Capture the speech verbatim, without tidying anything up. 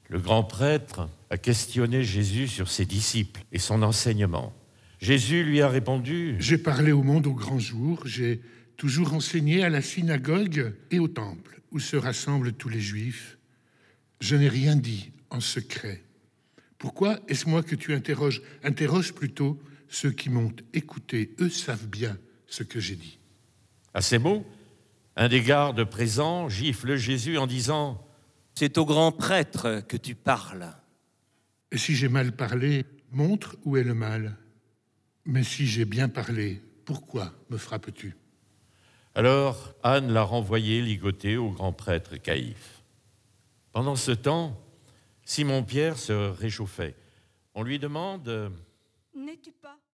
Le grand prêtre a questionné Jésus sur ses disciples et son enseignement. Jésus lui a répondu « J'ai parlé au monde au grand jour, j'ai toujours enseigné à la synagogue et au temple, où se rassemblent tous les Juifs. Je n'ai rien dit en secret. Pourquoi est-ce moi que tu interroges? Interroge plutôt ceux qui m'ont écouté. Eux savent bien ce que j'ai dit. » À ces mots, un des gardes présents gifle Jésus en disant « C'est au grand prêtre que tu parles. » Et si j'ai mal parlé, montre où est le mal. Mais si j'ai bien parlé, pourquoi me frappes-tu? Alors Anne l'a renvoyé ligoté au grand prêtre Caïphe. Pendant ce temps, Simon-Pierre se réchauffait. On lui demande « N'es-tu pas